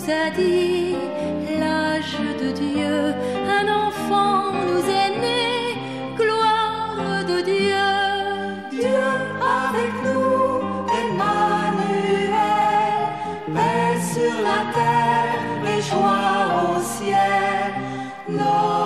a dit, l'âge de Dieu, un enfant nous est né, gloire de Dieu. Dieu avec nous, Emmanuel, paix sur la terre et joie au ciel.